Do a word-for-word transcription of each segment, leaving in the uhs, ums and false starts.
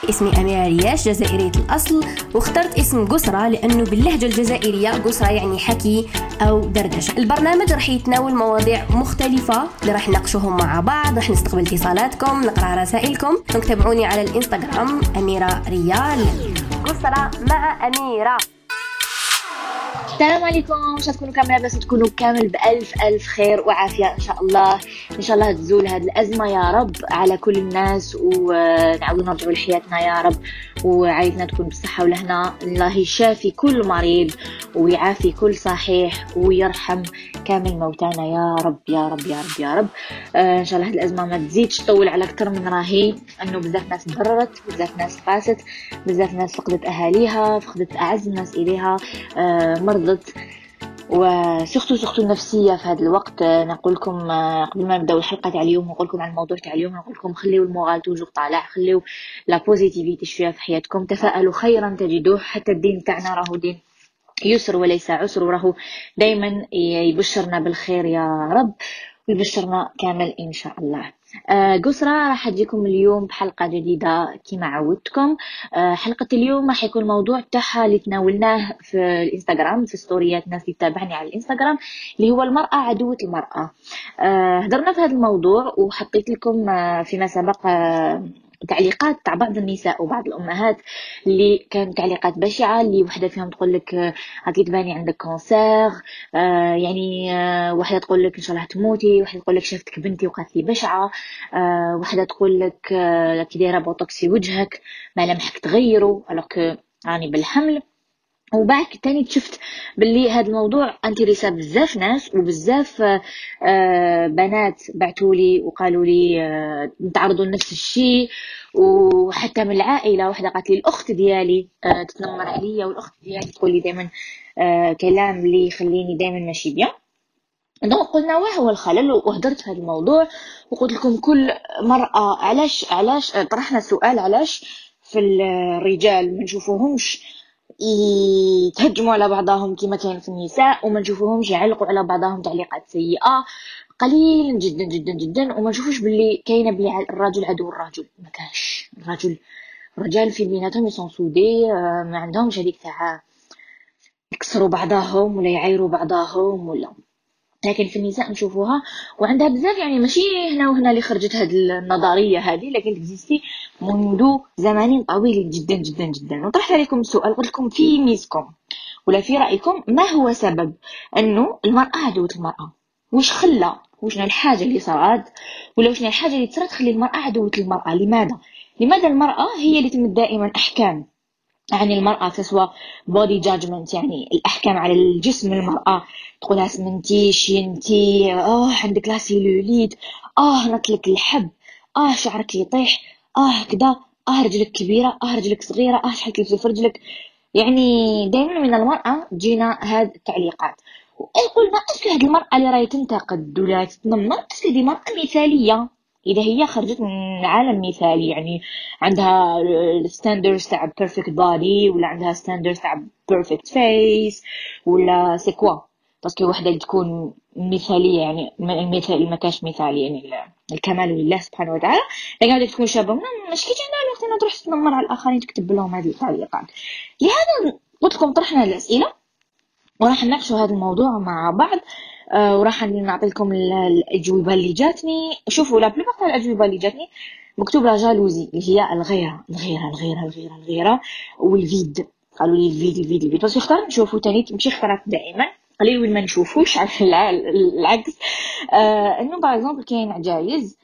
اسمي أميرة رياش، جزائرية الأصل، واخترت اسم قسرة لأنه باللهجة الجزائرية قسرة يعني حكي أو دردشة. البرنامج رح يتناول مواضيع مختلفة اللي رح نناقشوهم مع بعض، رح نستقبل اتصالاتكم، نقرأ رسائلكم. تابعوني على الإنستغرام أميرة ريال. قسرة مع أميرة. السلام عليكم، مش تكونوا كامل بس تكونوا كامل بألف ألف خير وعافية إن شاء الله. إن شاء الله تزول هذه الأزمة يا رب على كل الناس، ونعاودوا نرجعوا لحياتنا يا رب، وعائلتنا تكون بالصحة والهنا. الله يشافي كل مريض ويعافي كل صحيح ويرحم كامل موتانا يا رب يا رب يا رب يا رب. آه إن شاء الله هذه الأزمة ما تزيدش تطول على أكثر من راهي، أنه بزاف ناس تضررت، بزاف ناس قاست، بزاف ناس فقدت أهاليها، فقدت أعز الناس إليها، آه مرضت، وسختوا سختوا النفسيه في هذا الوقت. نقول لكم قبل ما نبداو الحلقه تاع اليوم، نقول لكم عن الموضوع تاع اليوم، نقول لكم خليو المورال توجور طالع، خليو لا بوزيتيفيتي شويه في حياتكم، تفائلوا خيرا تجدوه. حتى الدين تاعنا راهو دين يسر وليس عسر، وراهو دائما يبشرنا بالخير يا رب، ويبشرنا كامل ان شاء الله. آه قسرة راح تجيكم اليوم بحلقة جديدة كما عودتكم. آه حلقة اليوم راح يكون الموضوع تاعها اللي تناولناه في الانستغرام، في ستوريات الناس اللي تتابعني على الانستغرام، اللي هو المرأة عدوة المرأة. آه هدرنا في هذا الموضوع وحطيت لكم آه فيما سبق آه تعليقات تاع بعض النساء وبعض الامهات اللي كانت تعليقات بشعه، اللي وحده فيهم تقول لك راكي تباني عندك كونسير، آه يعني آه وحده تقول لك ان شاء الله تموتي، وحده تقول لك شفتك بنتي وقالت لي بشعه، آه وحده تقول لك آه كي دايره بوتوكس في وجهك ملامحك تغيروا الوغ راني بالحمل. وبعد تاني شفت باللي هذا الموضوع انتريسا بزاف ناس، وبزاف آه بنات بعتولي وقالوا لي آه نتعرضوا لنفس الشيء، وحتى من العائله وحده قالت لي الاخت ديالي آه تتنمر عليا، والاخت ديالي تقول لي دائما آه كلام اللي يخليني دائما ماشي بيان. دونك قلنا واه هو الخلل، وهدرت في هذا الموضوع وقلت لكم كل مرأة علاش علاش طرحنا السؤال علاش في الرجال ما نشوفوهمش يتهجموا على بعضهم كما كان في النساء، وما نشوفوهمش يعلقوا على بعضهم تعليقات سيئة قليل جدا جدا جدا، وما نشوفوش باللي كاينه باللي الرجل عدو الرجل. ما كاش الرجل الرجال في بيناتهم يصنصودي، ما عندهمش هذيك تاع يكسروا بعضهم ولا يعايروا بعضهم ولا، لكن في النساء نشوفوها وعندها بزاف، يعني ماشي هنا وهنا اللي خرجت هذه النظريه هذه، لكن تكزيستي منذ زمان طويل جدا جدا جدا. وطرحت عليكم السؤال، قلت لكم في ميزكم ولا في رايكم ما هو سبب انه المراه عدوه المراه؟ واش خلى وشنا الحاجه اللي صارت، ولا وشنا الحاجه اللي تصير تخلي المراه عدوه المراه؟ لماذا لماذا المراه هي اللي تمد دائما احكام عن المرأة، تسوى body judgment، يعني الأحكام على الجسم المرأة، تقولها سمنتي شينتي، آه عندك لا سيلوليت، آه نطلك الحب، آه شعرك يطيح، آه كدا، آه رجلك كبيرة، آه رجلك صغيرة، آه شحال تلبسي في رجلك. يعني دائما من المرأة جينا هاد التعليقات، وقلنا أصل هاد المرأة اللي راهي تنتقد ولا تتنمر أصل دي مرأة مثالية إذا هي خرجت من عالم مثالي، يعني عندها ستاندرز تاع بيرفكت بودي، ولا عندها ستاندرز تاع بيرفكت فيس، ولا سي كوا باسكو وحده اللي تكون مثاليه، يعني المثال ما كاش مثالي، يعني الكمال لله سبحانه وتعالى، لكن هذيك تكون شابه مش كي عندها الوقت انها تروح تنمر على الاخرين تكتب لهم هذه التعليقات. لهذا قلت لكم طرحنا الاسئله وراح نناقشوا هذا الموضوع مع بعض. آه وراح نعطي لكم الاجوبه اللي جاتني. شوفوا لا بلوبارت تاع الاجوبه اللي جاتني مكتوبه جالوزي، اللي هي الغيره الغيره الغيره الغيره الغيره والفيد. قالوا لي الفيد الفيد الفيد بس اختار نشوفوا تاني، تمشي اختارات دائما قليل وين ما نشوفوش على العكس. آه انه باغ اكزومبل كاين عجايز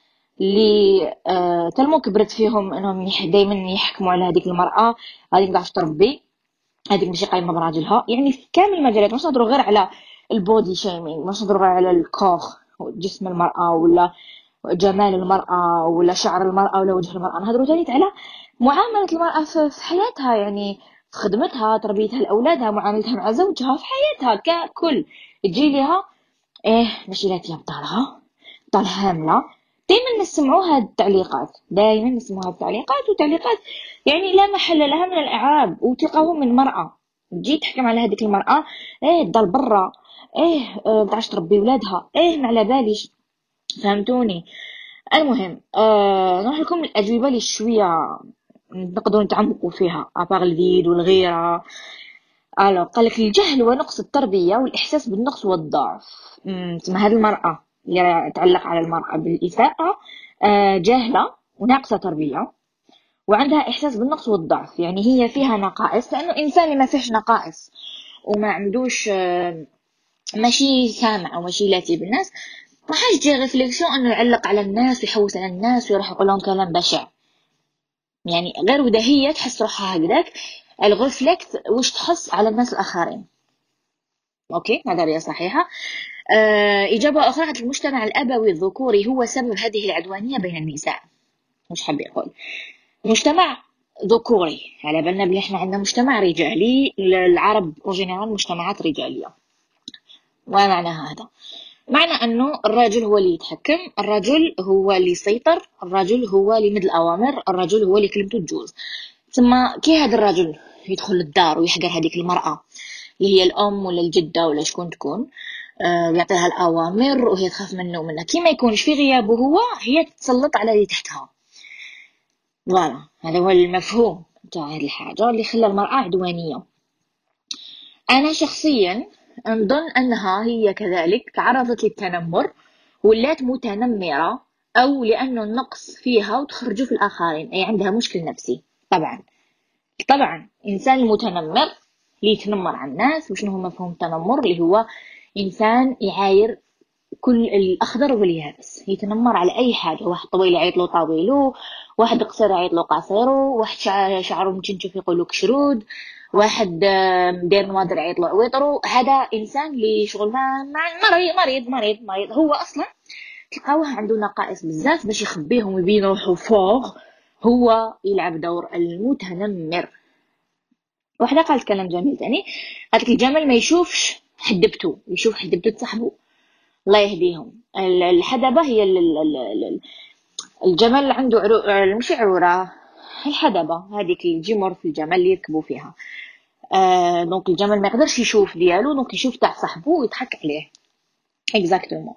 اللي آه تلمو كبرت فيهم انهم دائما يحكموا على هذيك المراه، هذيك ما تربي، هذيك ماشي قايمه براجلها، يعني في كامل المجالات. مش نهضروا غير على البودي شيمينغ، مش نهضروا غير على الكوخ جسم المراه ولا جمال المراه ولا شعر المراه ولا وجه المراه، نهضروا ثاني على معامله المراه في حياتها، يعني في خدمتها، تربيتها لاولادها، معاملتها مع زوجها، في حياتها ككل. تجي لها ايه ماشي لا تياب طالها طال هامله، دائما نسمعوا هاد التعليقات، دائما نسمعوا هاد التعليقات، وتعليقات يعني لا محل لها من الاعراب، وتلقاهم من مرأة تجي تحكم على هذيك المرأة، ايه ضل برا، ايه ما تعرفش تربي ولادها، ايه ما على باليش. فهمتوني؟ المهم آه نروح لكم الاجوبه اللي شويه نقدروا نتعمقوا فيها ابار الفيد والغيره. الو قال لك الجهل ونقص التربيه والاحساس بالنقص والضعف. تسمى هذه المراه اللي تعلق على المراه بالاساءه آه جاهله وناقصه تربيه وعندها احساس بالنقص والضعف، يعني هي فيها نقائص، لانه انسان اللي ما فيهش نقائص وما عندوش آه ماشي سامع او ماشي لاتي بالناس ما حاجه تجي ريفليكسيون انه يعلق على الناس ويحوس على الناس ويروح يقول لهم كلام بشع. يعني غير وده هي تحس روحها هكذاك الغفلكت وش تحس على الناس الاخرين. اوكي نظريه صحيحه. آه، اجابه اخرى، المجتمع الابوي الذكوري هو سبب هذه العدوانيه بين النساء. مش حاب يقول مجتمع ذكوري، على بالنا بلي احنا عندنا مجتمع رجالي، العرب اورجينيرال مجتمعات رجاليه. وما معناها هذا؟ معنى انه الرجل هو اللي يتحكم، الرجل هو اللي يسيطر، الرجل هو اللي يمد الاوامر، الرجل هو اللي كلمته تجوز. ثم كي هذا الرجل يدخل الدار ويحقر هذيك المراه اللي هي الام ولا الجده ولا شكون تكون، آه ويعطيها الاوامر وهي تخاف منه ومنها، كي ما يكونش في غيابه هو هي تتسلط على اللي تحتها. فوالا هذا هو المفهوم تاع هذه الحاجه اللي خلى المراه عدوانيه. انا شخصيا نظن انها هي كذلك تعرضت للتنمر ولات متنمره، او لانه النقص فيها وتخرجوا في الاخرين، اي عندها مشكل نفسي. طبعا طبعا انسان المتنمر اللي يتنمر على الناس، وشنو هو مفهوم التنمر؟ اللي هو انسان يعاير كل الاخضر واليابس، يتنمر على اي حاجه. واحد طويل يعيط له طويلو، واحد قصير يعيط له قصيرو، واحد شعره متشنشف يقول له كشرود، واحد داير نوادر يعيط له عويطرو. هذا انسان اللي شغل ما مريض مريض مريض مريض هو اصلا تلقاوه عنده نقائص بزاف باش يخبيهم ويبين روحو فوق، هو يلعب دور المتنمر. وحده قالت كلام جميل ثاني، قالت الجمل ما يشوفش حدبته، يشوف حدبته صاحبه. الله يهديهم. الحدبه هي الجمل عنده عرو... مش عروره، الحدبه هذيك اللي تجي مور في الجمل اللي يركبوا فيها. آه... دونك الجمل ما يقدرش يشوف ديالو، دونك يشوف تاع صاحبه ويضحك عليه. اكزاكتومون.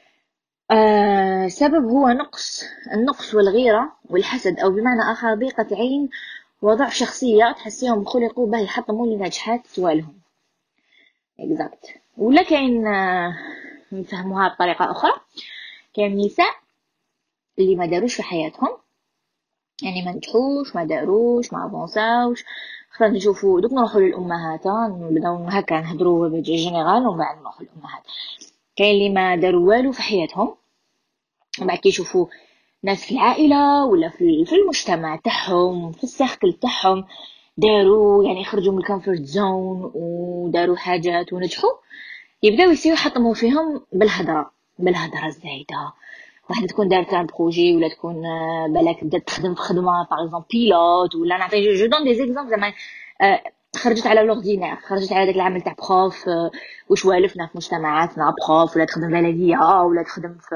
آه... سبب هو نقص النقص والغيره والحسد، او بمعنى اخر ضيقه عين وضعف شخصيه، تحسيهم خلقوا به يحطموا لنجاحات سوالهم. اكزاكت. ولا كاين آه... نفهموها بطريقه اخرى، كاين نساء اللي ما داروش في حياتهم، يعني ما نجحوش ما داروش ما افونساوش. خلينا نشوفوا دوك نروحوا للامهات، نبداو هكا نهضروا بالجينيرال ومن بعد نروحوا للامهات. كاين اللي ما داروا والو في حياتهم، ومن بعد كيشوفوا ناس في العائله ولا في في المجتمع تاعهم في السيركل تاعهم داروا، يعني خرجوا من الكومفورت زون وداروا حاجات ونجحوا، يبداو يصيروا يحطموا فيهم بالهضره بالهضره الزايده. واحده تكون دارت ان بروجي ولا تكون بالك بدات تخدم في خدمه باغ اكزومبل بيلوت، ولا نعطي جو دون دي زيكزامبل زعما خرجت على لوردينير، خرجت على داك العمل تاع بروف واش والفنا في مجتمعاتنا، بروف ولا تخدم بلديه ولا تخدم في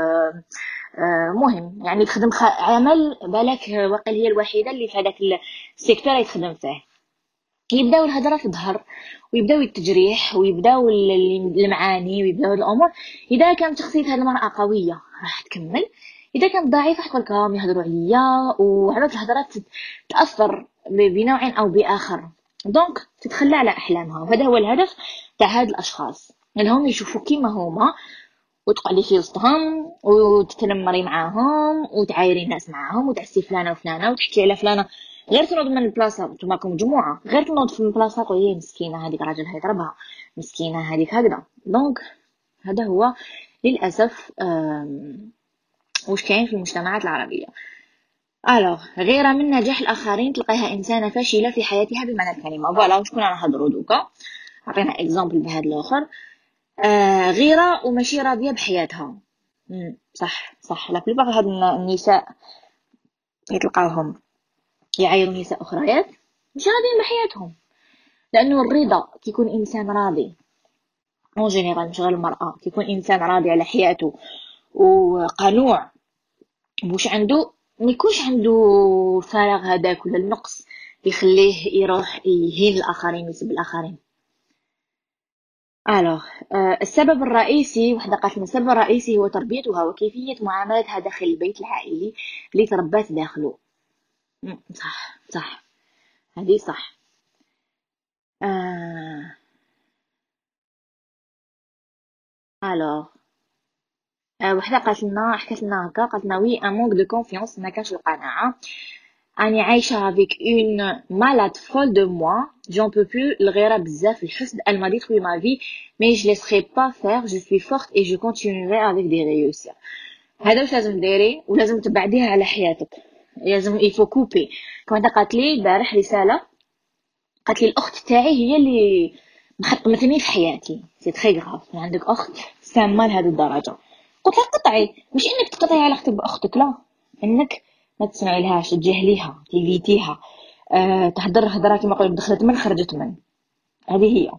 مهم يعني تخدم عمل بالك واقيلا هي الوحيده اللي في هذاك السيكتور يتخدم فيه. يبداو الهضره تظهر ويبداو التجريح ويبداو المعاني ويبداو الامور. اذا كانت شخصيه هذه المراه قويه راح تكمل، اذا كانت ضعيفه راح تقول لكم يهضروا عليا، وعرفت الهضرات تاثر بنوع او باخر، دونك تتخلى على احلامها. وهذا هو الهدف تاع هاد الاشخاص انهم يشوفوا كيما هما وتقعدي في وسطهم وتتنمري معاهم وتعايري الناس معاهم وتعسي فلانه وفلانه وتحكي على فلانه، غير تنوض من البلاصه نتوما راكم مجموعه، غير تنوض في البلاصه تقول هي مسكينه هذيك راجل هيضربها، مسكينه هذيك هكذا. دونك هذا هو للاسف واش كاين في المجتمعات العربيه. الوغ غيره من نجاح الاخرين تلقاها انسانه فاشله في حياتها بمعنى الكلمه. فوالا وشكون انا نهضروا دوكا، عطينا اكزامبل بهذا الاخر. آه غيره وماشي راضيه بحياتها. امم صح صح لا بليبار هاد النساء يتلقاوهم يعايروا نساء اخريات مش راضيين بحياتهم، لانه الرضا كيكون انسان راضي اون جينيرال، مش غير المراه، كيكون انسان راضي على حياته وقنوع بوش عنده، ما يكونش عنده فراغ هذاك ولا النقص يخليه يروح يهين الاخرين ويسب الاخرين. الوغ آه السبب الرئيسي، وحده قالت السبب الرئيسي هو تربيتها وكيفيه معاملتها داخل البيت العائلي اللي تربات داخله. مم، صح صح، هذه صح. آه. الوغ، آه، وحده قالت لنا حكت لنا هكا، قالت لنا وي ان مونك دو كونفيونس، ما كانش القناعه. راني عايشه avec une malade folle de moi, j'en peux plus. الغيره بزاف، الحسد. elle m'a détruit ma vie mais je laisserai pas faire, je suis forte et je continuerai avec des réussites. هذا واش لازم ديري، ولازم تبعديها على حياتك. لازم يفو كوبي. كما قالت لي البارح رساله، قالت لي الاخت تاعي هي اللي محطمتني في حياتي. سي تري غراف، عندك اخت سامه لهذه الدرجه. قلت لها قطعي، مش انك تقطعي علاقتك باختك، لا، انك ما تسمعي لهاش، تجاهليها، تيفيتيها، أه، تهدر هضره كيما يقولوا دخلت من خرجت من. هذه هي.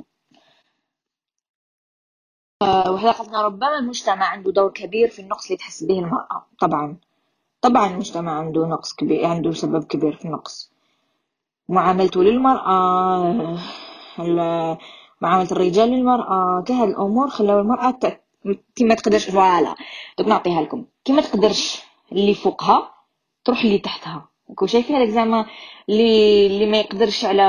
أه، وهذا قلنا ربما المجتمع عنده دور كبير في النقص اللي تحس به المرأة. طبعا طبعا المجتمع عنده نقص كبير، عنده سبب كبير في النقص. معاملته للمرأة، ال- معاملة الرجال للمرأة، كهاد الأمور خلاو المرأة ت- كي ما تقدرش. فوالا، دوك نعطيها لكم. كي ما تقدرش اللي فوقها، تروح اللي تحتها. كون شايفين هذاك زعما اللي اللي ما يقدرش على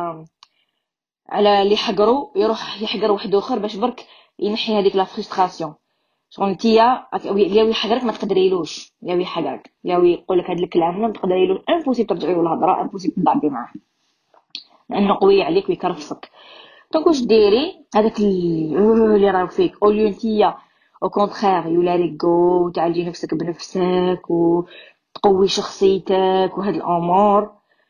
على اللي حقرو، يروح يحقر واحد اخر باش برك ينحي هذيك لا فرستراسيون. شغل نتيا ياوي يحقرك ما تقدريلوش، ياوي يحقرك، ياوي يقول لك هاد الكلام ما تقدريلوش، امبوسيبل ترجعي له الهضره، امبوسيبل تضربي معاه لانه قوي عليك ويكرفسك. دونك واش ديري هذاك اللي راه فيك، اوليو نتيا او كونترير يو لاري جو، تعالجي نفسك بنفسك وتقوي شخصيتك وهاد الامور،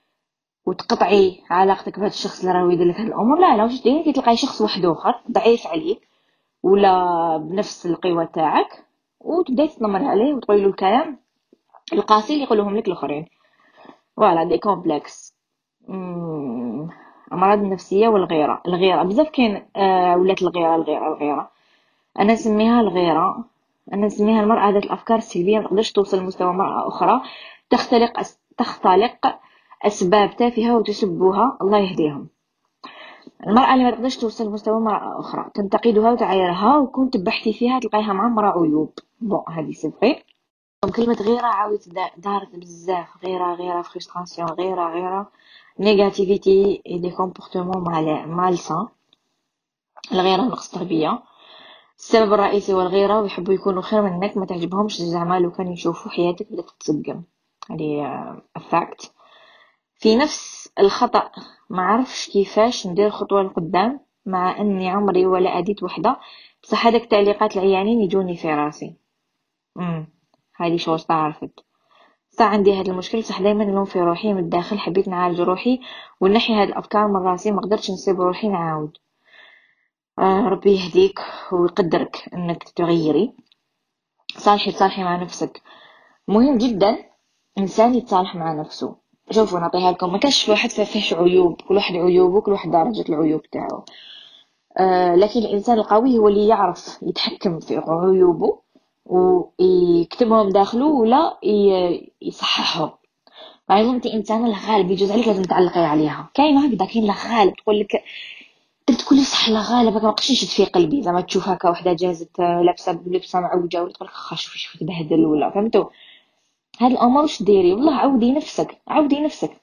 وتقطعي علاقتك بهذا الشخص اللي راه يدير لك هاد الامور. لا لا، واش ديري كي تلقاي شخص واحد اخر ضعيف عليك ولا بنفس القوه تاعك، وتبداي تتنمري عليه وتقولي له الكلام القاسي اللي يقولوهم لك الاخرين. فوالا دي كومبلكس. مم، امراض النفسيه والغيره. الغيره بزاف كاين، آه ولات الغيره الغيره الغيره. انا نسميها الغيره، انا نسميها المراه ذات الافكار السلبيه ما تقدرش توصل لمستوى مراه اخرى، تختلق أس... تختلق اسباب تافهه وتسبها، الله يهديهم. المراه اللي ما تقدرش توصل لمستوى مراه اخرى تنتقدها وتعايرها، وكون تبحثي فيها تلقايها معمره عيوب. بون هذه سي فري. كلمة غيرة عاودت دا- دارت بزاف. غيرة غيرة فريستراسيون، غيرة غيرة نيجاتيفيتي اي دي كومبورتمون مالسان. الغيرة نقص تربية. السبب الرئيسي هو الغيرة، ويحبوا يكونوا خير منك، ما تعجبهمش زعما لو كانوا يشوفوا حياتك بدات تتسقم. هذه فاكت. في نفس الخطأ، ما عرفش كيفاش ندير خطوة لقدام مع اني عمري ولا اديت وحدة، بصح هذاك التعليقات العيانين يجوني في راسي. امم هذه شو تعرفت. صح عندي هذا المشكل، صح دايما نلوم في روحي من الداخل، حبيت نعالج روحي ونحي هاد الافكار من راسي، ما قدرتش نسيب روحي نعاود. آه، ربي يهديك ويقدرك انك تتغيري. صالحي تصالحي مع نفسك، مهم جدا انسان يتصالح مع نفسه. شوفوا نعطيها لكم، ما كاش واحد فيهش عيوب، كل واحد عيوبه، كل واحد درجة العيوب تاعو. آه، لكن الانسان القوي هو اللي يعرف يتحكم في عيوبه ويكتبهم داخله ولا ي- يصححهم. باغ انت انسانه الغالب يجوز عليك لازم تعلقي عليها. كاين هكذا، كاين الغالب تقول لك انت تقول لي صح الغالب هكا، ما بقاش يشد في قلبي زعما تشوف هكا وحده جازت آه، لابسه لبسه معوجه ولا تقول لك خا شوفي شوفي تبهدل ولا فهمتوا. هاد الامور واش ديري، والله عودي نفسك، عودي نفسك.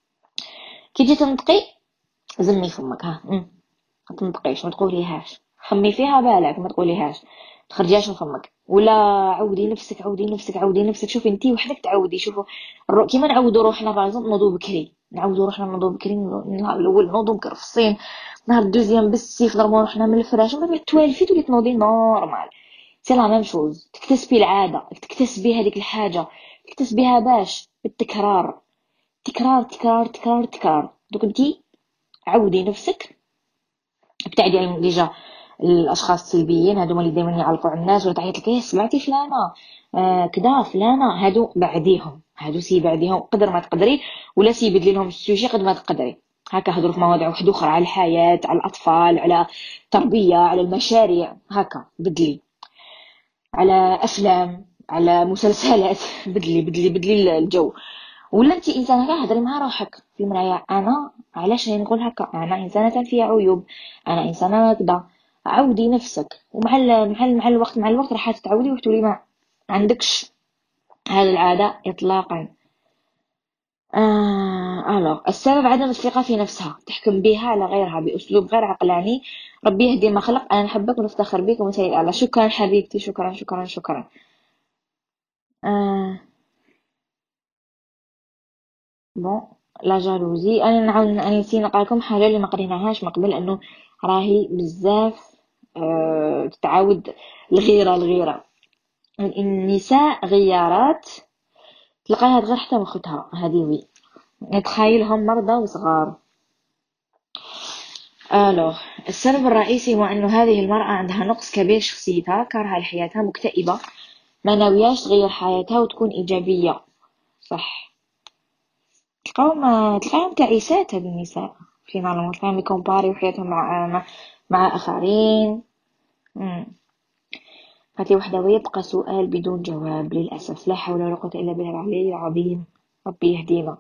كي تجي تنطقي زمي فمك، ها أم. ما تنطقيش، ما تقوليهاش، خمي فيها بالك، ما تقوليهاش، تخرجيهاش من فمك. ولا عودي نفسك، عودي نفسك، عودي نفسك. شوفي انتي وحدك تعودي. شوفوا الرو... كيما نعودوا روحنا باغ نوضو بكري، نعودوا روحنا نوضو بكري. النهار الاول نوضو مكرفصين، نهار الدوزيام بالسيف ضربوا روحنا من الفراش، من بعد توالفي تولي تنوضي نورمال. سي لا ميم شوز، تكتسبي العاده، تكتسبي هذيك الحاجه، تكتسبيها باش بالتكرار، تكرار تكرار تكرار تكرار. دوك انتي عودي نفسك، ابتعدي عن ديجا الاشخاص السلبيين، هذوما اللي دائما يعلقوا على الناس ولا تعيط لك ايه سمعتي فلانه آه كذا فلانه، هادو بعديهم، هادو سي بعديهم قدر ما تقدري، ولا سي بدلي لهم السوجي قد ما تقدري. هكا هضروا في مواضيع واحده اخرى، على الحياه، على الاطفال، على التربيه، على المشاريع، هكا بدلي، على افلام، على مسلسلات بدلي بدلي بدلي الجو. ولا انت انسانه كاع هضري مع روحك في المرايه، انا علاش راني نقول هكا، انا انسانه فيها عيوب، انا انسانه كذا. عودي نفسك، ومع ال... مع ال... مع الوقت مع الوقت راح تتعودي وتولي ما عندكش هذه العاده اطلاقا. الوغ السبب عدم الثقة في نفسها، تحكم بها على غيرها بأسلوب غير عقلاني. ربي يهدي ما خلق، أنا نحبك ونفتخر بك ومثالي الأعلى. شكرا حبيبتي، شكرا شكرا شكرا. آه. بون، لا جالوزي، انا نعاود انا نسيت نقرا حاجه اللي ما قريناهاش من قبل، لانه راهي بزاف أه تتعاود. الغيره الغيره النساء غيارات، تلقاها تغير حتى من خوتها، هذه وي نتخيلهم مرضى وصغار. الو السبب الرئيسي هو انه هذه المرأة عندها نقص كبير شخصيتها، كارهة لحياتها، مكتئبة، ما ناوياش تغير حياتها وتكون إيجابية. صح، تلقاهم تلقاهم تعيسات هاد النساء فينالمون، تلقاهم يكومباريو حياتهم مع مع, مع آخرين. مم. هاتي وحدة ويبقى سؤال بدون جواب للأسف. لا حول ولا قوة إلا بالله العلي العظيم، ربي يهدينا.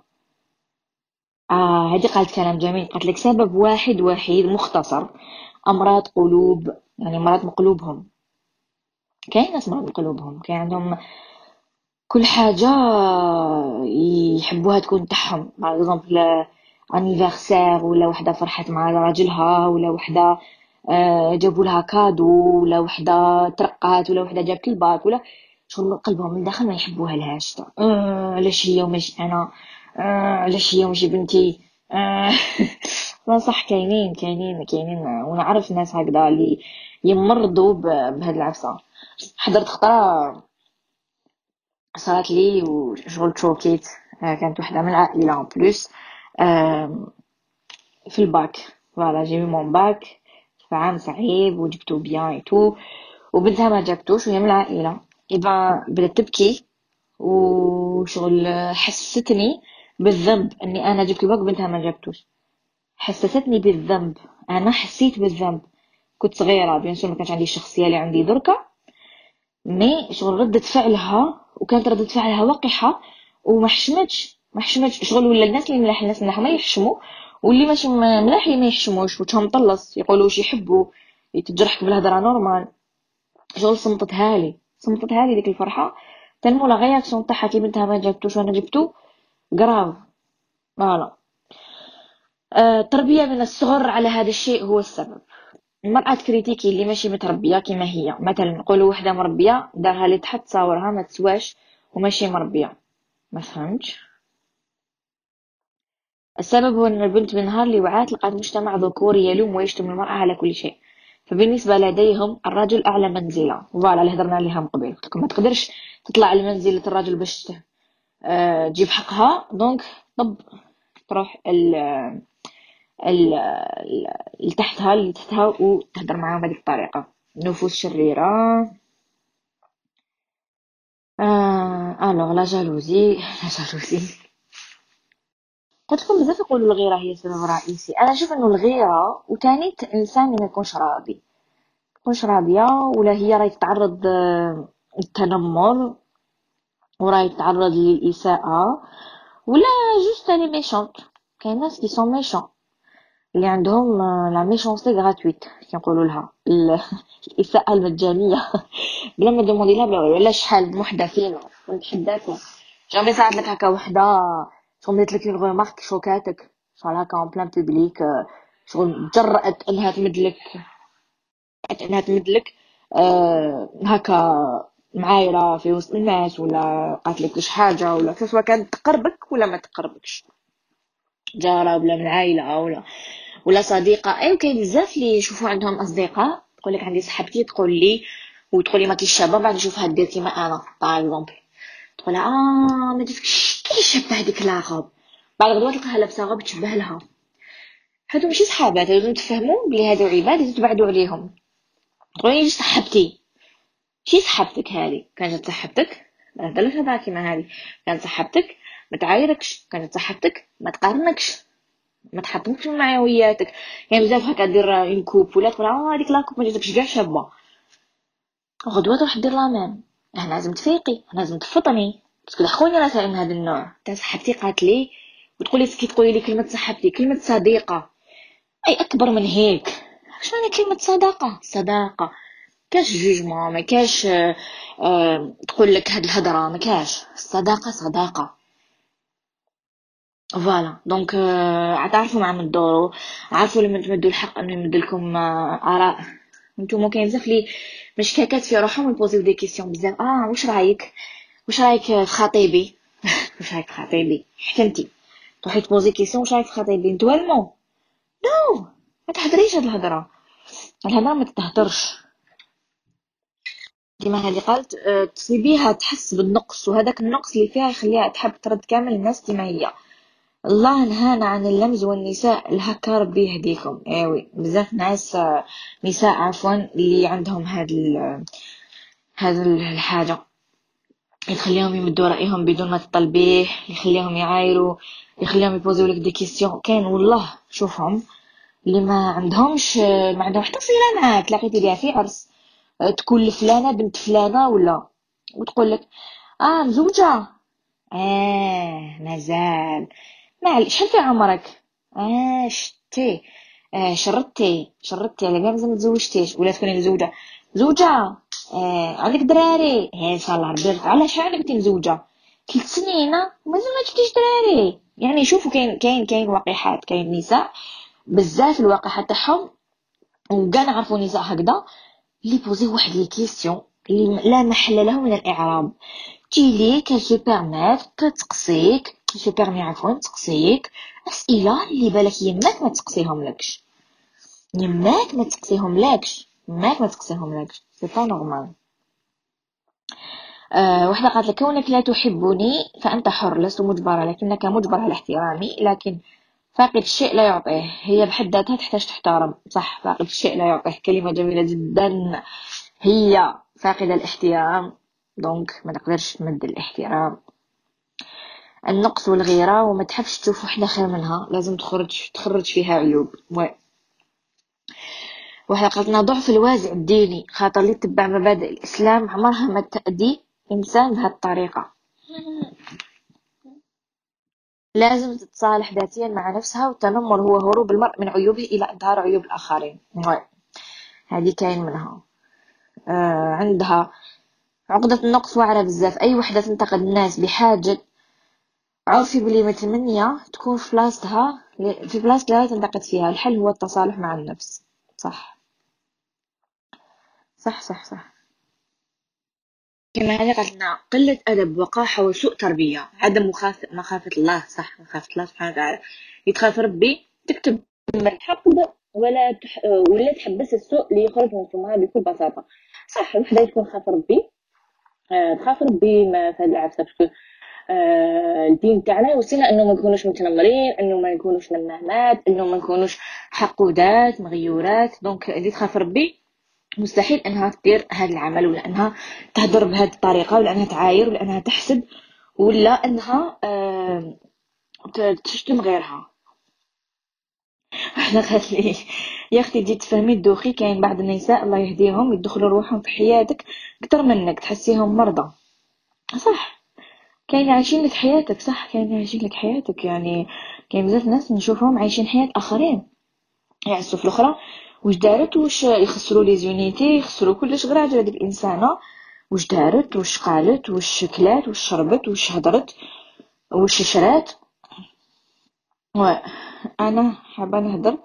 آه هذه قالت كلام جميل، قالت لك سبب واحد وحيد مختصر: أمراض قلوب، يعني مرض مقلوبهم. كاين ناس مرض مقلوبهم، كاين عندهم كل حاجة يحبوها تكون تاعهم. باغ اكزومبل انيفرسير، ولا وحده فرحت مع راجلها، ولا وحده آه، جابوا لها كادو، ولا وحده ترقات، ولا وحده جابت الباك، ولا شغل قلبهم من داخل ما يحبوها لهاش. آه علاش هي وماشي انا؟ آه علاش هي وماشي بنتي؟ آه لا صح، كاينين كاينين كاينين ونعرف ناس هكذا اللي يمرضوا ب- بهاد العفسه. حضرت خطره صارت لي وشغل تشوكيت. آه، كانت وحده من العائله ان بلوس في الباك. فوالا جي مون باك في عام صعيب وجبتو بيان اي تو، وبنتها ما جابتوش وهي من العائله. اذا بدات تبكي وشغل حسستني بالذنب اني انا جبت الباك وبنتها ما جابتوش. حسستني بالذنب، انا حسيت بالذنب. كنت صغيره بيان سور، ما كانش عندي الشخصيه اللي عندي دركا، مي شغل ردة فعلها، وكانت ردة فعلها وقحة وما حشمتش ما حشمتش شغل. ولا الناس اللي ملاح الناس ملاح ما يحشموا، واللي ماشي م- ملاح ما يحشموش، وجههم مطلص يقولوا واش يحبوا، يتجرحك بالهضره نورمال. شغل صمتتها لي صمتتها لي ديك الفرحه. تنمو لا غياكسيون تاعها كي بنتها ما جابتوش وانا جبتو، كراف. فوالا. آه، التربيه من الصغر على هذا الشيء هو السبب. المرأة تكريتيكي اللي ماشي متربية كيما هي. مثلا نقولوا وحدة مربية دارها اللي تحت تصاورها ما تسواش وماشي مربية، ما فهمتش. السبب هو ان البنت من نهار اللي وعات لقات مجتمع ذكوري يلوم ويشتم المرأة على كل شيء، فبالنسبة لديهم الرجل أعلى منزلة. فوالا اللي هضرنا عليها من قبل، قلت لكم ما تقدرش تطلع لمنزلة الرجل باش ت- آه، تجيب حقها. دونك طب تروح ال ال ال- اللي تحتها اللي تحتها وتهدر معاهم بهذيك الطريقة. نفوس شريرة. آه الوغ لا جالوزي لا جالوزي قلت لكم بزاف يقولوا الغيرة هي السبب الرئيسي. انا اشوف انه الغيرة وتاني الانسان اللي ما يكونش راضي، يكونش راضية، ولا هي راهي تتعرض آه، للتنمر، وراهي تتعرض للإساءة، ولا جوست لي ميشونت. كاين ناس كي سون ميشون اللي عندهم آه، لا ميشونسي غراتويت كنقولوا لها ال- الإساءة المجانية بلا ما دوموندي لها بلا والو. ولا شحال من وحدة فينا كنت حداكم جامي صارت لك هكا وحدة صمدت لك اون غومارك شوكاتك شغل هكا اون بلان بوبليك، آه، شغل تجرأت انها تمدلك انها تمدلك آه هكا معايرة في وسط الناس، ولا قالت لك شي حاجة، ولا سواء كانت تقربك ولا ما تقربكش، جارة ولا من عائلة ولا ولا صديقة. ايوا كاين بزاف اللي يشوفوا عندهم اصدقاء تقول لك عندي صاحبتي تقول لي وتقول لي ما كيش شابه، بعد نشوفها دير كيما انا باغ اكزومبل، تقول لها اه ما جاتكش كي شابه هذيك لاغوب، بعد غدوه تلقاها لابسه غوب تشبه لها. هادو ماشي صحابات، هادو تفهموا بلي هادو عباد لازم تبعدوا عليهم. تقولي لي صاحبتي، شي صاحبتك هذه كانت صاحبتك لا هدرلك هضره كيما هذه كانت صاحبتك ما تعايركش، كانت صاحبتك ما تقارنكش، ما تحطمكش من معنوياتك. يعني بزاف هكا دير اون كوب ولا تقول اه هذيك لاكوب ما جاتكش كاع شابه، غدوه تروح دير لا ميم. انا لازم تفيقي، انا لازم تفطني، باسكو دخلوني راه من هذا النوع تاع صاحبتي قالت لي وتقولي سكي تقولي لي كلمه صاحبتي كلمه صديقه، اي اكبر من هيك. شنو هي كلمه صداقه؟ صداقه كاش جوجمون، ما كاش آه آه تقول لك هاد الهضره، ما كاش. الصداقه صداقه. فوالا دونك آه، عتعرفوا مع من دورو، عارفوا لما تمدوا الحق انه يمد لكم آه، اراء. نتوما كاين بزاف لي مشكاكات في روحهم يبوزيو دي كيسيون بزاف. اه واش رايك، واش رايك في خطيبي؟ واش رايك في خطيبي حتى انتي تروحي تبوزي كيسيون واش رايك في خطيبي نتوالمو؟ نو، ما تهضريش هاد الهضره، الهضره ما تتهدرش. كيما هذه قالت آه، تصيبيها تحس بالنقص، وهذاك النقص اللي فيها يخليها تحب ترد كامل الناس كيما هي. الله نهانا عن اللمز والنساء الهكا، ربي يهديكم. ايوي بزاف ناس آه، نساء عفوا اللي عندهم هاد ال- هاد الحاجه، يخليهم يمدوا رايهم بدون ما تطلبيه، يخليهم يعايروا، يخليهم يبوزيو لك دي كيسيون. كاين والله شوفهم اللي ما عندهمش ما عندهم حتى صله معاك، لقيتي بها في عرس آه، تكون فلانه بنت فلانه ولا، وتقول لك اه مزوجه، اه مازال، ما شحال في عمرك، اه شتي، آه شردتي شردتي على كاع مازال ما تزوجتيش، ولا تكوني مزوجه، زوجه، آه عندك دراري، هي ان شاء الله ربي يرزقك. على شحال كنتي مزوجه؟ ثلاث سنين آه، مازال ما جبتيش دراري. يعني شوفوا كاين كاين كاين وقيحات، كاين نساء بزاف الواقعة تاعهم، وكاع نعرفوا نساء هكذا اللي بوزيو واحد لي كيسيون اللي لا محل له من الاعراب. تيلي كان سو بيرميت تسقسيك، سو بيرمي عفوا تسقسيك اسئله اللي بالك يماك ما تسقسيهم لكش، يماك ما تسقسيهم لكش، يماك ما تسقسيهم لكش، سي با نورمال. أه وحده قالت لك كونك لا تحبني فانت حر، لست مجبره لكنك مجبر على احترامي، لكن فاقد الشيء لا يعطيه. هي بحد ذاتها تحتاج تحترم، صح، فاقد الشيء لا يعطيه كلمه جميله جدا. هي فاقدة الاحترام دونك ما تقدرش تمد الاحترام. النقص والغيرة، وما تحبش تشوف وحدة خير منها، لازم تخرج تخرج فيها عيوب. وي وحدة قالت لنا ضعف الوازع الديني، خاطر اللي تتبع مبادئ الإسلام عمرها ما تأذي إنسان بهذه الطريقة. لازم تتصالح ذاتيا مع نفسها، والتنمر هو هروب المرء من عيوبه إلى إظهار عيوب الآخرين. وي هذه كاين منها. آه عندها عقدة النقص واعرة بزاف. أي وحدة تنتقد الناس بحاجة عرفي بلي متمنية تكون في بلاصتها، في بلاصة لا تنتقد فيها. الحل هو التصالح مع النفس. صح صح صح صح. كما هذه قالت لنا قلة أدب، وقاحة، وسوء تربية، عدم مخاف... مخافة الله. صح، مخافة الله سبحانه وتعالى. يتخاف ربي تكتب الحق ولا تح... ولا تحبس السوء اللي يخرج من فمها بكل بساطة. صح، وحدة يكون خاف ربي آه، تخاف ربي ما في هاد العفسة، باسكو آه، الدين تاعنا يوصينا انه ما نكونوش متنمرين، انه ما نكونوش نمامات، انه ما نكونوش حقودات مغيورات. دونك اللي تخاف ربي مستحيل انها تدير هذا العمل، ولا انها تهضر بهذه الطريقه، ولا انها تعاير، ولا انها تحسد، ولا انها آه، ت- تشتم غيرها. احنا قالت لي يا اختي تجي تفهمي الدوخي، كاين بعض النساء الله يهديهم يدخلوا روحهم في حياتك اكثر منك، تحسيهم مرضى. صح، كاين عايشين لك حياتك. صح، كاين عايشين لك حياتك. يعني كاين بزاف ناس نشوفهم عايشين حياة آخرين، يعسوا في الأخرى. واش دارت، واش يخسروا لي زونيتي، يخسروا كلش غير على هذيك الإنسانة. واش دارت، واش قالت، واش كلات، واش شربت، واش هضرت، واش شرات. و أنا حابة نهضر.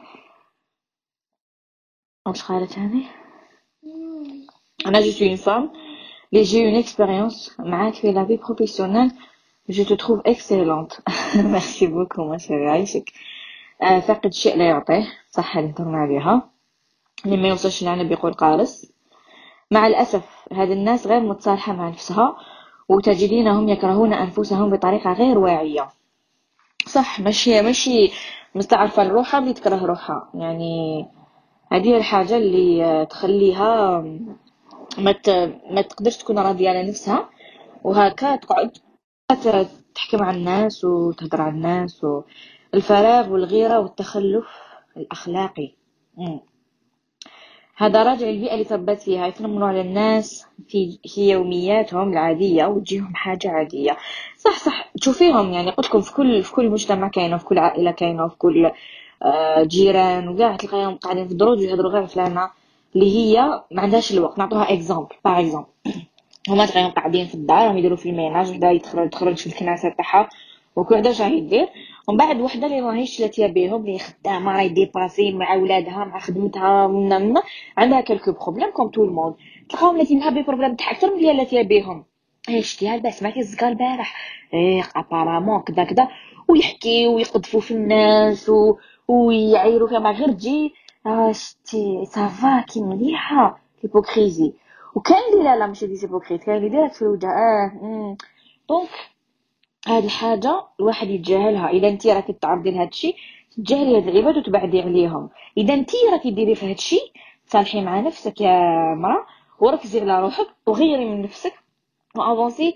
واش قالت هذه؟ أنا جو سوي une femme et j'ai une expérience معاك في la vie professionnelle. Je te trouve excellente. Merci beaucoup ma chérie. عايشك. آه، فاقد الشيء لا يعطيه. صح، اللي هضرنا عليها، اللي ما يوصلش لعنب بيقول قارص. مع الأسف هذه الناس غير متصالحة مع نفسها، وتجدينهم يكرهون أنفسهم بطريقة غير واعية. صح، ماشي ماشي مستعرفة لروحها اللي تكره روحها. يعني هذه الحاجة اللي آه، تخليها ما ت- ما تقدرش تكون راضية على نفسها، وهكا تقعد ت- تحكم على الناس وتهدر على الناس. والفراغ والغيرة والتخلف الأخلاقي. مم. هذا راجع البيئة اللي تربت فيها، يتنمروا على الناس في في يومياتهم العادية وتجيهم حاجة عادية. صح صح، تشوفيهم. يعني قلت لكم في كل في كل مجتمع كاينه، في كل عائلة كاينه، في كل آه، جيران وكاع تلقاهم قاعدين في الدروج ويهضروا غير فلانة اللي هي ما عندهاش الوقت. نعطوها اكزامبل، باغ اكزامبل هما تلقاهم قاعدين في الدار، راهم يديروا في الميناج، وحده يتخرج تخرج في الكناسه تاعها وكل وحده واش راهي دير، ومن بعد وحده اللي ماهيش لاتيه بيهم، اللي خدامه راهي ديباسي مع ولادها مع خدمتها من عندها كلكو بروبليم كوم تو الموند، تلقاهم لاتينها بي بروبليم تاع اكثر من اللي لاتيه بيهم. ايه شتيها البارح سمعتي الزكا البارح ايه ابارامون كذا كذا، ويحكي ويقذفوا في الناس و... ويعيروا فيها مع غير تجي آه شتي صافا كي مليحه هيبوكريزي. وكان اللي لا لا ماشي دي هيبوكريت، كان اللي دايره في الوجه اه دونك هذه الحاجه الواحد يتجاهلها. اذا انت راكي تعرضي لهذا الشيء تجاهلي هاد العباد وتبعدي عليهم. اذا انت راكي ديري في هذا الشيء صالحي مع نفسك يا مرا وركزي على روحك وغيري من نفسك وافونسي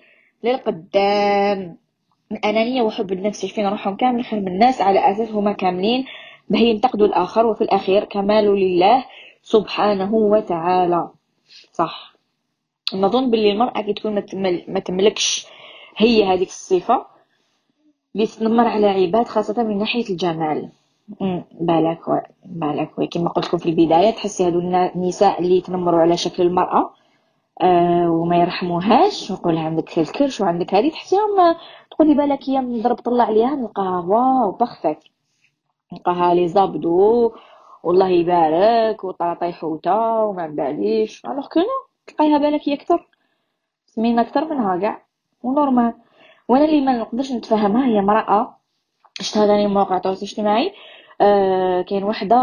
للقدام. الانانيه وحب النفس يشفين روحهم كامل خير من الناس على اساس هما كاملين باهي ينتقدوا الاخر، وفي الاخير كمال لله سبحانه وتعالى. صح، نظن باللي المراه كي تكون ما تملكش هي هذيك الصفه اللي تنمر على عباد خاصه من ناحيه الجمال. امم بالك و... بالك و... كما قلت لكم في البدايه تحسي هذو النساء اللي تنمروا على شكل المراه أه وما يرحموهاش ويقولها عندك الكرش وعندك هذه، تحسيهم تقولي بالك هي من ضرب طلع عليها نلقاها واو بخفت، نلقاها لي زابدو والله يبارك وطاطي حوته وما باليش، الوغ كو تلقايها بالك هي اكثر سمينه اكثر منها كاع ونورمال. وانا اللي ما نقدرش نتفهمها هي امراه شفتها ثاني مواقع التواصل الاجتماعي أه كاين وحده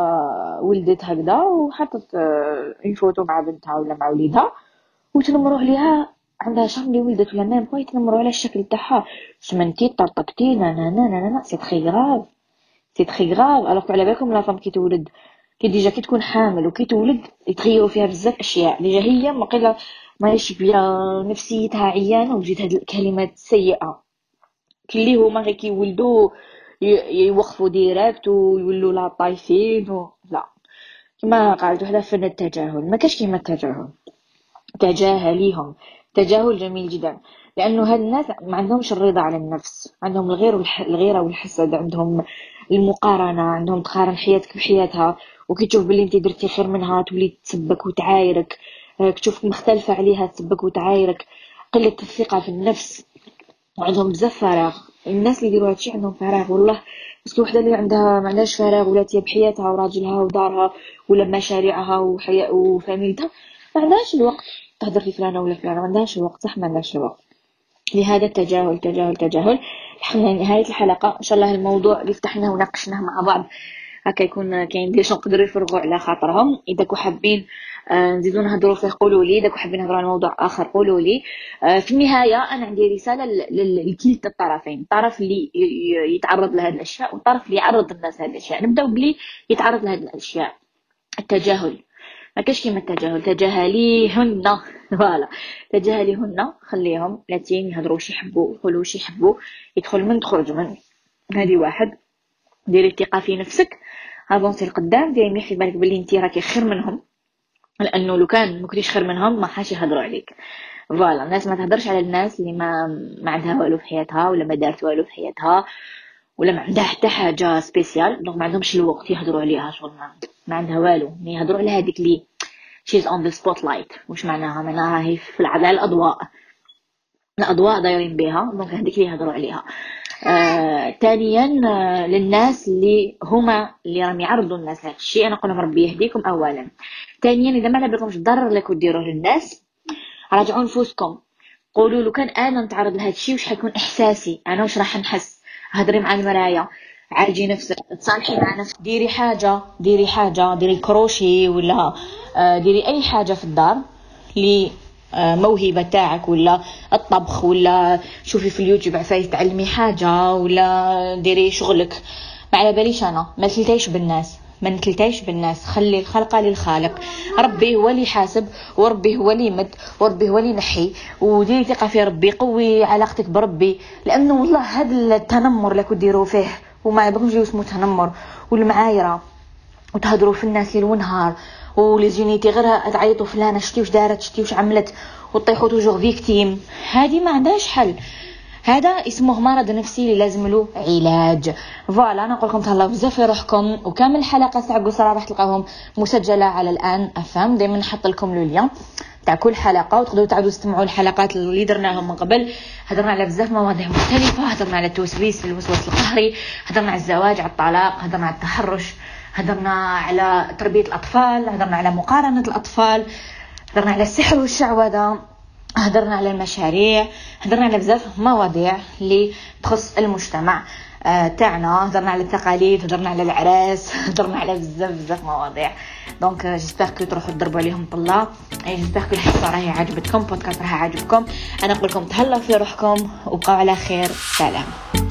ولدت هكذا وحطت أه فوتو مع بنتها ولا مع وليدها وتنمروا عليها عندها شهر اللي ولدت ولا ميم بغا يتنمروا على الشكل تاعها سمنتي طرطقتي نا نا نا نا نا سي تري غراف سي تري غراف. الوغ على بالكم لا فام كي تولد كي ديجا كي تكون حامل وكي تولد يتغيروا فيها بزاف اشياء ديجا هي ما قيله ماهيش بيا نفسيتها عيانه وجيت هاد الكلمات السيئه كلي هما غير كيولدوا يوقفوا ديريكت ويولوا لا طايفين و... لا كما قالت وحده فن التجاهل. ما كاش كيما التجاهل، تجاهليهم تجاهل جميل جدا، لانه هاد الناس ما عندهمش الرضا على النفس، عندهم الغير والح... الغيره والحسد، عندهم المقارنه، عندهم تقارن حياتك بحياتها وكي تشوف باللي انت درتي خير منها تولي تسبك وتعايرك، كتشوفك مختلفه عليها تسبك وتعايرك، قله الثقه في النفس، وعندهم بزاف فراغ. الناس اللي يديروا هادشي عندهم فراغ والله، بس وحده اللي عندها ما عندهاش فراغ ولا تي بحياتها وراجلها ودارها ولا مشاريعها وحياه وفاميلتها ما عندهاش الوقت تهضر في فلانه ولا فلانه، ما عندهاش الوقت. صح ما عندهاش الوقت. لهذا التجاهل تجاهل تجاهل. حنا نهايه الحلقه ان شاء الله الموضوع اللي فتحناه وناقشناه مع بعض هكا يكون كاين دي شنو نقدروا يفرغوا على خاطرهم. اذا كنتوا حابين نزيدو نهضروا فيه قولوا لي، اذا كنتوا حابين نهضروا على موضوع اخر قولوا لي. في النهايه انا عندي رساله لكلتا الطرفين، الطرف اللي يتعرض لهذه الاشياء والطرف اللي يعرض الناس لهذه الاشياء. نبداو بلي يتعرض لهذه الاشياء. التجاهل ما كاش كيما التجاهل، تجاهليهن فوالا تجاهليهن، خليهم لاتين يهضروا شي يحبوا يقولوا شي يحبوا، يدخل من تخرج من. هذه واحد. ديري الثقه في نفسك، افونسي القدام، ديري مليح في بالك بلي انت راكي خير منهم، لانه لو كان ما كنتيش خير منهم ما حاش يهضروا عليك. فوالا الناس ما تهضرش على الناس اللي ما ما عندها والو في حياتها ولا ما دارت والو في حياتها ولا ما عندها حتى حاجه سبيسيال، دونك ما عندهمش الوقت يهضروا عليها، شغل ما, ما عندها والو. يهضروا على هذيك اللي شيز اون ذا سبوت لايت. واش معناها؟ معناها هي في العداله الاضواء الاضواء دايرين بها، دونك هذيك اللي يهضروا عليها. آه، ثانيا آه، للناس اللي هما اللي راهم يعرضوا الناس هذا الشيء، انا نقول لهم ربي يهديكم اولا. ثانيا اذا ما على بالكمش الضرر اللي كديروه للناس راجعوا نفوسكم، قولوا لو كان انا نتعرض لهذا الشيء واش حيكون احساسي انا، واش راح نحس. هضري مع المرايه، عالجي نفسك، تصالحي مع نفسك، ديري حاجه ديري حاجه ديري كروشي ولا آه، ديري اي حاجه في الدار لي موهبه تاعك، ولا الطبخ، ولا شوفي في اليوتيوب عفايس تعلمي حاجه، ولا ديري شغلك. ما على باليش انا ما نتلتايش بالناس ما نتلتايش بالناس خلي الخلقه للخالق. ربي هو اللي يحاسب، وربي هو اللي يمد، وربي هو اللي ينحي. وديري ثقه في ربي، قوي علاقتك بربي، لانه والله هذا التنمر اللي كديروا فيه وما بغمش يجيو اسمه تنمر والمعايره وتهضروا في الناس ليل ونهار وليزونيتي غير تعيطوا فلانه شتي واش دارت شتي واش عملت وطيحوا توجور فيكتيم. هذه ما عندهاش حل، هذا اسمه مرض نفسي اللي لازم له علاج. فوالا انا نقول لكم تهلاو بزاف في روحكم، وكامل الحلقه تاع قصرى راح تلقاوهم مسجله على الان افهم، دائما نحط لكم لو لين. تاع كل حلقه، وتقدروا تعاودوا تستمعوا الحلقات اللي درناهم من قبل. هضرنا على بزاف مواضيع مختلفه، هضرنا على التوسويس الوسواس القهري، هضرنا على الزواج، على الطلاق، هضرنا على التحرش، هضرنا على تربيه الاطفال، هضرنا على مقارنه الاطفال، هضرنا على السحر والشعوذه، هضرنا على المشاريع، هضرنا على بزاف مواضيع اللي تخص المجتمع آه تاعنا. هضرنا على التقاليد، هضرنا على العراس، هضرنا على بزاف بزاف مواضيع. دونك جيسبر كو تروحوا تضربوا عليهم طلا. جيسبر كو الحصه راهي عجبتكم، بودكاست راهي عجبكم. انا نقول لكم تهلاو في روحكم وبقوا على خير. سلام.